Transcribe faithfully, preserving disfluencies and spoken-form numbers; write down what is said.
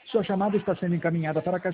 Sua chamada está sendo encaminhada para a caixa